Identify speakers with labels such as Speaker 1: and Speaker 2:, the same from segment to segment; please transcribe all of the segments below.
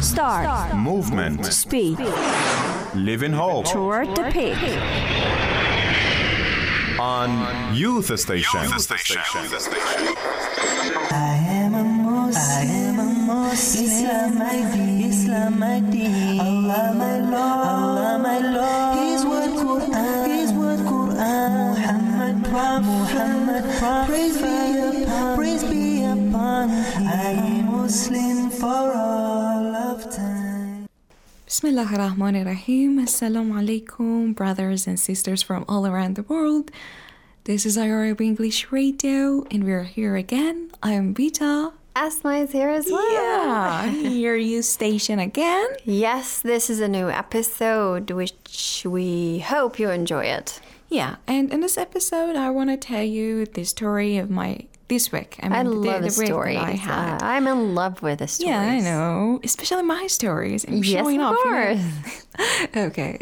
Speaker 1: Start.
Speaker 2: Movement.
Speaker 1: Speed.
Speaker 2: Live in hope.
Speaker 1: Toward the peak.
Speaker 2: On Youth Station.
Speaker 3: I am a Muslim, Islam my deen, Allah my Lord, His word Quran, Muhammad, praise be upon Him. I am Muslim for all of time.
Speaker 4: Bismillah ar-Rahman ar-Rahim. Assalamu alaikum, brothers and sisters from all around the world. This is Arab English Radio, and we're here again. I am Vita.
Speaker 5: Asma is here as well.
Speaker 4: Yeah, here you station again.
Speaker 5: Yes, this is a new episode, which we hope you enjoy it.
Speaker 4: Yeah, and in this episode, I want to tell you the story of this week.
Speaker 5: I love the
Speaker 4: week
Speaker 5: stories.
Speaker 4: that I had.
Speaker 5: I'm in love with the stories.
Speaker 4: Yeah, I know. Especially my stories. I'm
Speaker 5: yes,
Speaker 4: showing
Speaker 5: of
Speaker 4: off,
Speaker 5: course.
Speaker 4: Okay,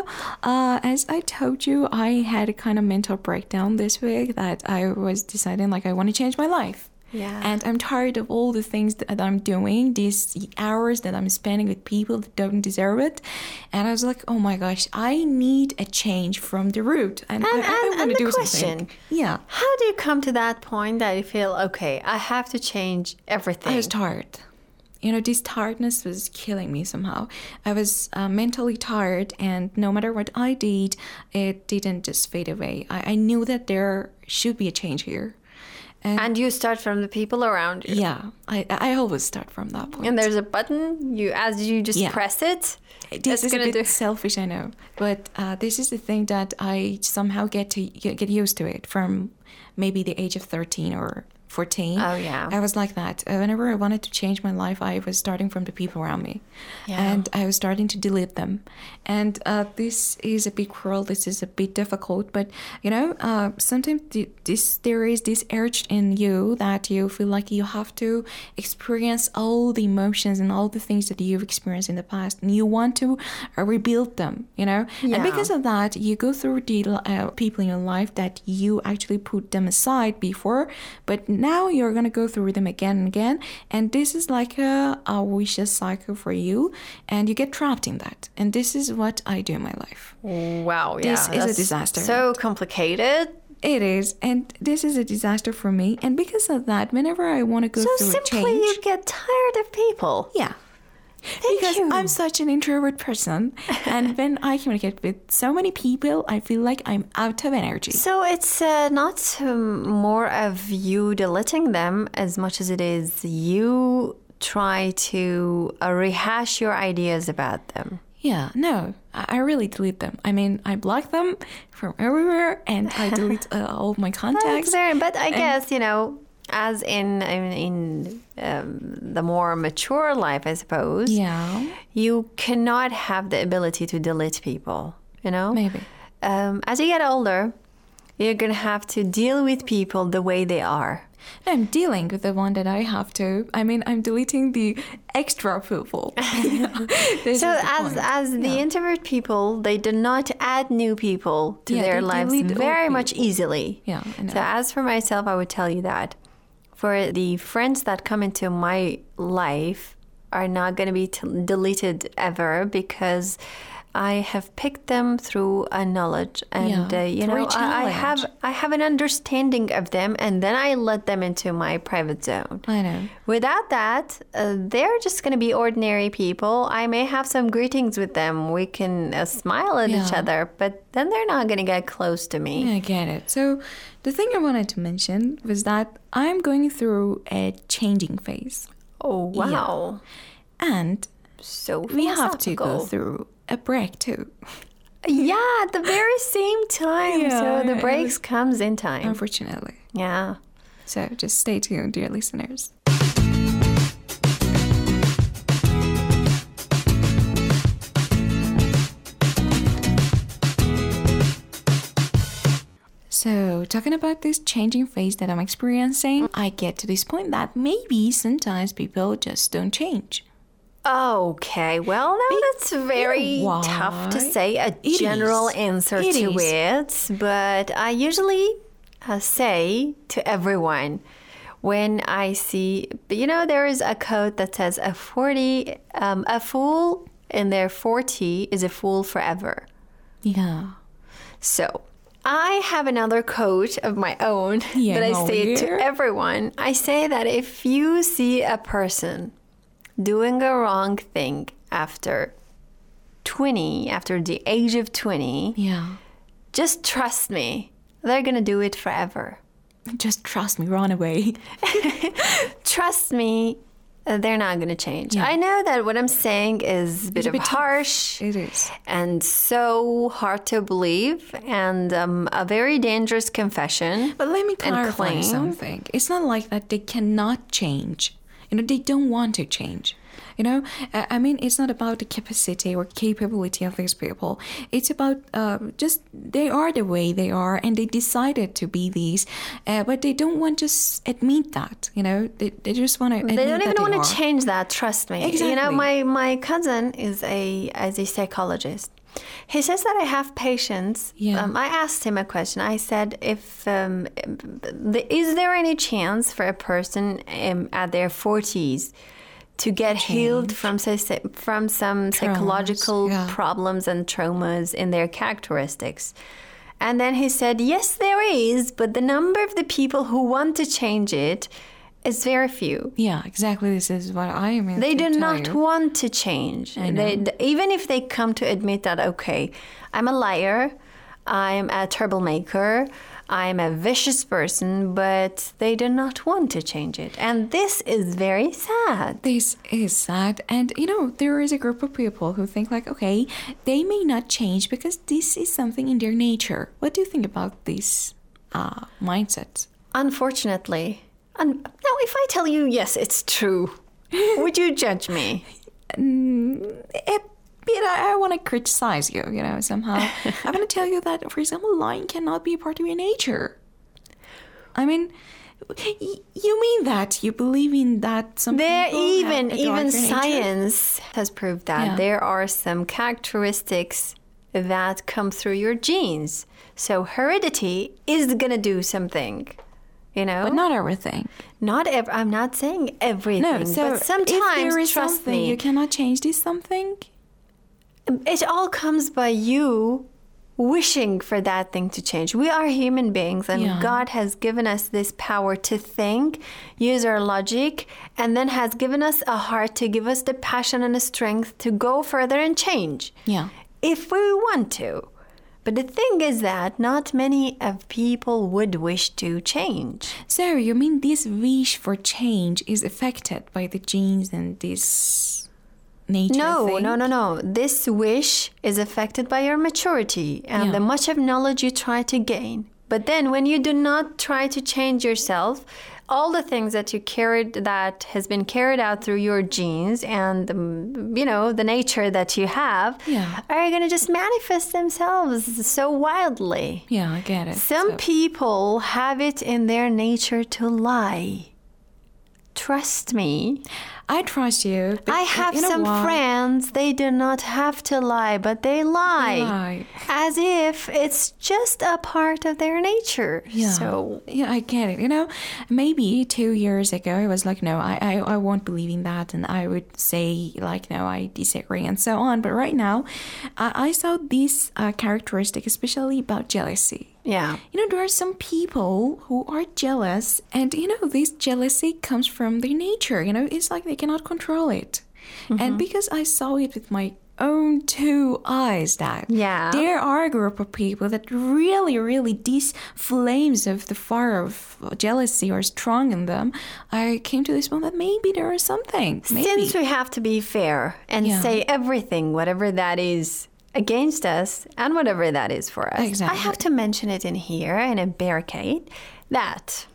Speaker 4: as I told you, I had a kind of mental breakdown this week that I was deciding like I want to change my life.
Speaker 5: Yeah.
Speaker 4: And I'm tired of all the things that I'm doing, these hours that I'm spending with people that don't deserve it. And I was like, oh my gosh, I need a change from the root. And I want to do something. Yeah.
Speaker 5: How do you come to that point that you feel, okay, I have to change everything?
Speaker 4: I was tired. This tiredness was killing me somehow. I was mentally tired, and no matter what I did, it didn't just fade away. I knew that there should be a change here.
Speaker 5: And you start from the people around you.
Speaker 4: Yeah, I always start from that point.
Speaker 5: And there's a button, you press it.
Speaker 4: This is a bit selfish, I know. But this is the thing that I somehow get used to it from maybe the age of 13 or 14.
Speaker 5: Oh, yeah.
Speaker 4: I was like that. Whenever I wanted to change my life, I was starting from the people around me.
Speaker 5: Yeah.
Speaker 4: And I was starting to delete them. And this is a big world. This is a bit difficult. But, sometimes there is this urge in you that you feel like you have to experience all the emotions and all the things that you've experienced in the past. And you want to rebuild them,
Speaker 5: Yeah.
Speaker 4: And because of that, you go through the people in your life that you actually put them aside before. But now you're going to go through them again and again. And this is like a vicious cycle for you. And you get trapped in that. And this is what I do in my life.
Speaker 5: Wow, yeah.
Speaker 4: This is a disaster.
Speaker 5: So complicated.
Speaker 4: It is. And this is a disaster for me. And because of that, whenever I want to go through a change...
Speaker 5: So simply you get tired of people.
Speaker 4: Yeah.
Speaker 5: Because
Speaker 4: I'm such an introvert person, and when I communicate with so many people, I feel like I'm out of energy.
Speaker 5: So it's not more of you deleting them as much as it is you try to rehash your ideas about them.
Speaker 4: Yeah, no, I really delete them. I mean, I block them from everywhere, and I delete all of my contacts.
Speaker 5: But I guess, as in the more mature life, I suppose, you cannot have the ability to delete people,
Speaker 4: Maybe.
Speaker 5: As you get older, you're going to have to deal with people the way they are.
Speaker 4: I'm dealing with the one that I have to. I mean, I'm deleting the extra people.
Speaker 5: So as the introvert people, they do not add new people to their lives very much easily.
Speaker 4: Yeah, I know.
Speaker 5: So as for myself, I would tell you that for the friends that come into my life are not going to be deleted ever, because I have picked them through a knowledge, and I have an understanding of them, and then I let them into my private zone.
Speaker 4: I know.
Speaker 5: Without that, they're just going to be ordinary people. I may have some greetings with them. We can smile at each other, but then they're not going to get close to me.
Speaker 4: I get it. So the thing I wanted to mention was that I'm going through a changing phase.
Speaker 5: Oh, wow.
Speaker 4: Yeah. And
Speaker 5: so
Speaker 4: we have to go through a break too.
Speaker 5: Yeah, at the very same time.
Speaker 4: Yeah,
Speaker 5: so the breaks comes in time.
Speaker 4: Unfortunately.
Speaker 5: Yeah.
Speaker 4: So just stay tuned, dear listeners. So, talking about this changing phase that I'm experiencing, I get to this point that maybe sometimes people just don't change.
Speaker 5: Okay, well, now that's very tough to say a general answer to it, but I usually say to everyone, when I see, there is a quote that says a fool in their 40 is a fool forever.
Speaker 4: Yeah.
Speaker 5: So I have another quote of my own that I say to everyone. I say that if you see a person doing a wrong thing after the age of 20,
Speaker 4: Yeah.
Speaker 5: just trust me, they're going to do it forever.
Speaker 4: Just trust me, run away.
Speaker 5: Trust me, they're not going to change.
Speaker 4: Yeah.
Speaker 5: I know that what I'm saying is a bit harsh.
Speaker 4: It is.
Speaker 5: And so hard to believe, and a very dangerous confession.
Speaker 4: But let me
Speaker 5: and
Speaker 4: clarify
Speaker 5: claim.
Speaker 4: something. It's not like that they cannot change. They don't want to change. I mean, it's not about the capacity or capability of these people. It's about just they are the way they are, and they decided to be these, but they don't want to admit that. They just want to.
Speaker 5: They don't even want to change that. Trust me.
Speaker 4: Exactly.
Speaker 5: My cousin is a psychologist. He says that I have patience.
Speaker 4: Yeah.
Speaker 5: I asked him a question. I said, is there any chance for a person at their 40s to get healed from some psychological problems and traumas in their characteristics? And then he said, yes, there is, but the number of the people who want to change it is very few.
Speaker 4: Yeah, exactly. This is what I mean.
Speaker 5: They do not want to change. Even if they come to admit that, okay, I'm a liar, I'm a troublemaker, I'm a vicious person, but they do not want to change it. And this is very sad.
Speaker 4: This is sad. And, there is a group of people who think like, okay, they may not change because this is something in their nature. What do you think about this mindset?
Speaker 5: Unfortunately. Now, if I tell you, yes, it's true, would you judge me?
Speaker 4: I want to criticize you, somehow. I want to tell you that, for example, lying cannot be a part of your nature. I mean, you mean that? You believe in that? Some people
Speaker 5: even science has proved that there are some characteristics that come through your genes. So heredity is going to do something.
Speaker 4: But not everything.
Speaker 5: I'm not saying everything. No, so but sometimes,
Speaker 4: if there is
Speaker 5: trust
Speaker 4: something
Speaker 5: me,
Speaker 4: you cannot change this something.
Speaker 5: It all comes by you wishing for that thing to change. We are human beings, and God has given us this power to think, use our logic, and then has given us a heart to give us the passion and the strength to go further and change.
Speaker 4: Yeah.
Speaker 5: If we want to. But the thing is that not many of people would wish to change.
Speaker 4: So you mean this wish for change is affected by the genes and this nature thing?
Speaker 5: No. This wish is affected by your maturity and the much of knowledge you try to gain. But then when you do not try to change yourself, all the things that that has been carried out through your genes and, the nature that you have are going to just manifest themselves so wildly.
Speaker 4: Yeah, I get it.
Speaker 5: Some people have it in their nature to lie. Trust me.
Speaker 4: I trust you.
Speaker 5: I have some friends, they do not have to lie, but they lie. As if it's just a part of their nature.
Speaker 4: Yeah.
Speaker 5: So,
Speaker 4: I get it. Maybe 2 years ago, I was like, no, I won't believe in that. And I would say, like, no, I disagree and so on. But right now, I saw this characteristic, especially about jealousy.
Speaker 5: Yeah.
Speaker 4: There are some people who are jealous, and, this jealousy comes from their nature. It's like they cannot control it. Mm-hmm. And because I saw it with my own 2 eyes that there are a group of people that really, really, these flames of the fire of jealousy are strong in them, I came to this point that maybe there is something. Maybe.
Speaker 5: Since we have to be fair and say everything, whatever that is, against us and whatever that is for us.
Speaker 4: Exactly.
Speaker 5: I have to mention it in here in a barricade that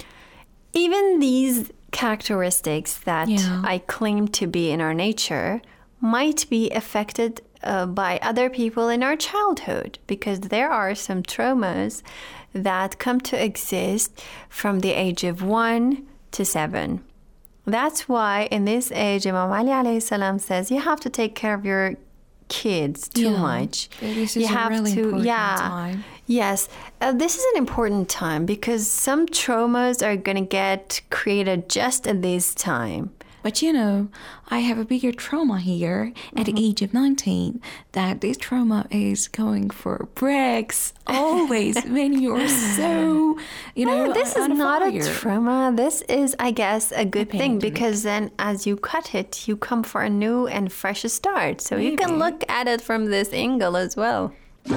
Speaker 5: even these characteristics that I claim to be in our nature might be affected by other people in our childhood, because there are some traumas that come to exist from the age of 1 to 7. That's why in this age, Imam Ali alayhi salam says you have to take care of your kids too much.
Speaker 4: This is a really important time.
Speaker 5: Yes, this is an important time because some traumas are going to get created just at this time.
Speaker 4: But you know, I have a bigger trauma here at the age of 19, that this trauma is going for breaks always when you're so, you know,
Speaker 5: This is
Speaker 4: on
Speaker 5: not
Speaker 4: fire.
Speaker 5: a trauma. This is, I guess, a good thing
Speaker 4: Dependent.
Speaker 5: because then as you cut it, you come for a new and fresh start. So you can
Speaker 4: Maybe.
Speaker 5: look at it from this angle as well.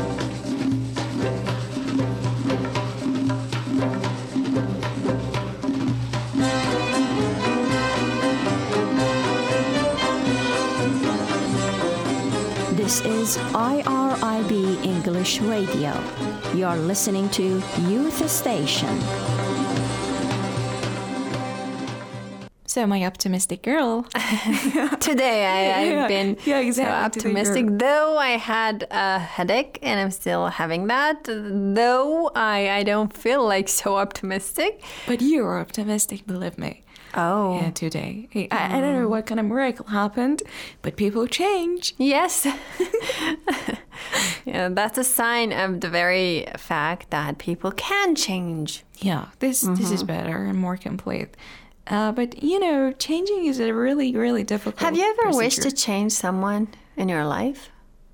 Speaker 1: This is IRIB English Radio. You're listening to Youth Station.
Speaker 4: So my optimistic girl.
Speaker 5: Today I've been
Speaker 4: yeah, exactly.
Speaker 5: so optimistic, though I had a headache and I'm still having that, though I don't feel like so optimistic.
Speaker 4: But you are optimistic, believe me.
Speaker 5: Oh.
Speaker 4: Yeah, today. Hey, I don't know what kind of miracle happened, but people change.
Speaker 5: Yes. Yeah, that's a sign of the very fact that people can change.
Speaker 4: Yeah, this is better and more complete. But you know, changing is a really, really difficult.
Speaker 5: Have you ever wished to
Speaker 4: procedure.
Speaker 5: change someone in your life?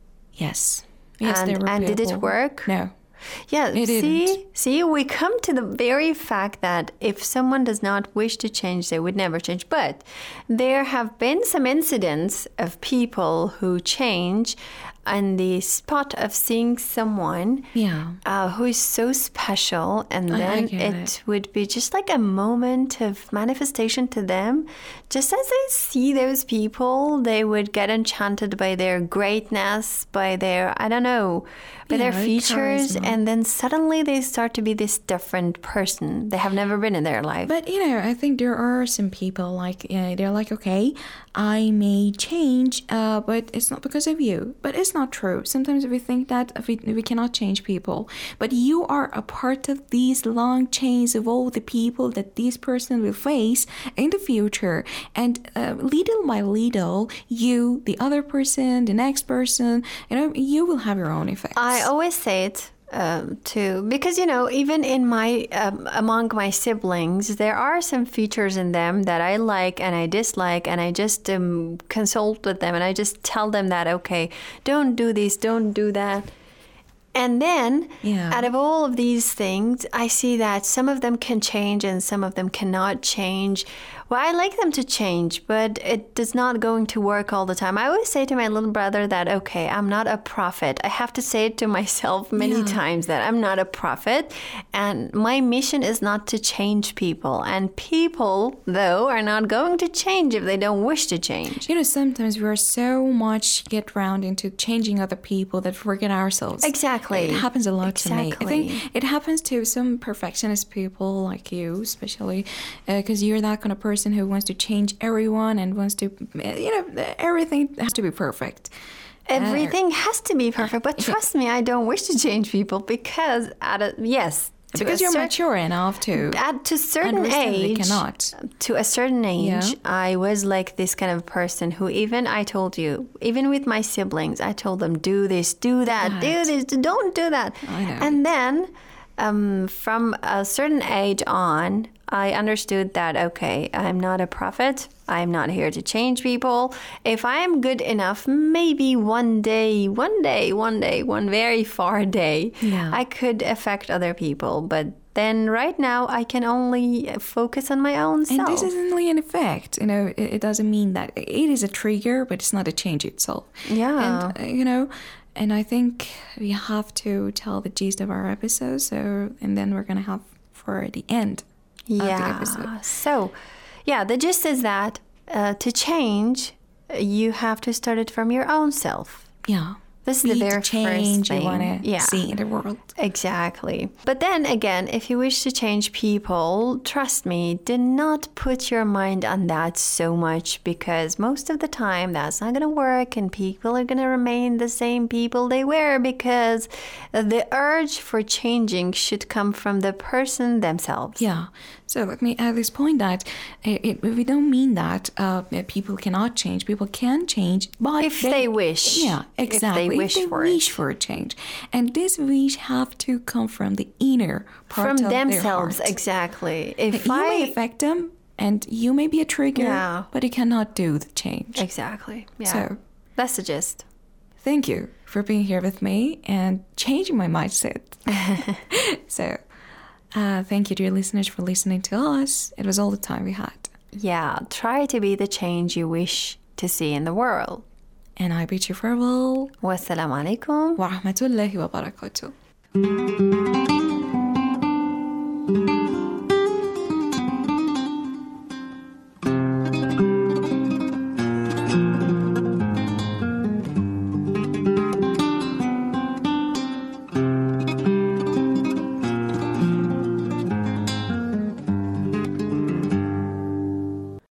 Speaker 4: Yes. Yes,
Speaker 5: And-
Speaker 4: there were
Speaker 5: and did it
Speaker 4: people-
Speaker 5: work?
Speaker 4: No.
Speaker 5: Yeah,
Speaker 4: It didn't.
Speaker 5: see, we come to the very fact that if someone does not wish to change, they would never change. But there have been some incidents of people who change on the spot of seeing someone
Speaker 4: Yeah.
Speaker 5: who is so special, and
Speaker 4: I
Speaker 5: then
Speaker 4: get
Speaker 5: it would be just like a moment of manifestation to them. Just as they see those people, they would get enchanted by their greatness, by their, I don't know, by their
Speaker 4: Yeah,
Speaker 5: features,
Speaker 4: charisma.
Speaker 5: and then suddenly they start to be this different person they have never been in their life.
Speaker 4: But you know, I think there are some people like, you know, they're like, okay, I may change, but it's not because of you. But it's not true. Sometimes we think that we cannot change people, but you are a part of these long chains of all the people that this person will face in the future. And little by little, you, the other person, the next person, you know, you will have your own effects.
Speaker 5: I always say it too, because you know, even in my among my siblings, there are some features in them that I like and I dislike, and I just consult with them and I just tell them that, okay, don't do this, don't do that. And then,
Speaker 4: Yeah.
Speaker 5: out of all of these things, I see that some of them can change and some of them cannot change. Well, I like them to change, but it is not going to work all the time. I always say to my little brother that, okay, I'm not a prophet. I have to say it to myself many times that I'm not a prophet. And my mission is not to change people. And people, though, are not going to change if they don't wish to change.
Speaker 4: You know, sometimes we are so much get round into changing other people that we forget ourselves.
Speaker 5: Exactly.
Speaker 4: It happens a lot to me. I
Speaker 5: Exactly.
Speaker 4: think it happens to some perfectionist people like you, especially because you're that kind of person who wants to change everyone and wants to, you know, everything has to be perfect.
Speaker 5: Everything has to be perfect. But trust me, I don't wish to change people because, yes. to
Speaker 4: Because
Speaker 5: a
Speaker 4: you're
Speaker 5: cer-
Speaker 4: mature enough to
Speaker 5: to a certain
Speaker 4: understand they
Speaker 5: age,
Speaker 4: cannot.
Speaker 5: to a certain age,
Speaker 4: Yeah.
Speaker 5: I was like this kind of person who I told you, even with my siblings, I told them, do this, do that, do this, don't do that.
Speaker 4: I know.
Speaker 5: And then from a certain age on, I understood that, okay, I'm not a prophet. I'm not here to change people. If I am good enough, maybe one very far day,
Speaker 4: Yeah.
Speaker 5: I could affect other people. But then right now, I can only focus on my own self.
Speaker 4: And this is only an effect. You know, it doesn't mean that it is a trigger, but it's not a change itself.
Speaker 5: Yeah.
Speaker 4: And, you know, and I think we have to tell the gist of our episode. So, and then we're going to have for the end of the episode.
Speaker 5: So, yeah, the gist is that to change, you have to start it from your own self.
Speaker 4: Yeah.
Speaker 5: This is
Speaker 4: Be
Speaker 5: the
Speaker 4: the
Speaker 5: very
Speaker 4: change
Speaker 5: first thing.
Speaker 4: you want to
Speaker 5: Yeah.
Speaker 4: see in the world.
Speaker 5: Exactly. But then again, if you wish to change people, trust me, do not put your mind on that so much, because most of the time that's not going to work and people are going to remain the same people they were, because the urge for changing should come from the person themselves.
Speaker 4: Yeah. So let me add this point that we don't mean that people cannot change. People can change, but
Speaker 5: If they wish.
Speaker 4: Yeah, exactly.
Speaker 5: If they wish for it.
Speaker 4: wish for a change, and this wish have to come from the inner part
Speaker 5: From
Speaker 4: of their
Speaker 5: themselves,
Speaker 4: heart.
Speaker 5: exactly. If
Speaker 4: You may affect them, and you may be a trigger,
Speaker 5: Yeah.
Speaker 4: but you cannot do the change.
Speaker 5: Exactly. Yeah.
Speaker 4: So
Speaker 5: That's the gist.
Speaker 4: thank you for being here with me and changing my mindset. So, thank you, dear listeners, for listening to us. It was all the time we had.
Speaker 5: Yeah, try to be the change you wish to see in the world.
Speaker 4: And I bid you farewell.
Speaker 5: Wassalamu alaikum.
Speaker 4: Wa rahmatullahi wa barakatuh.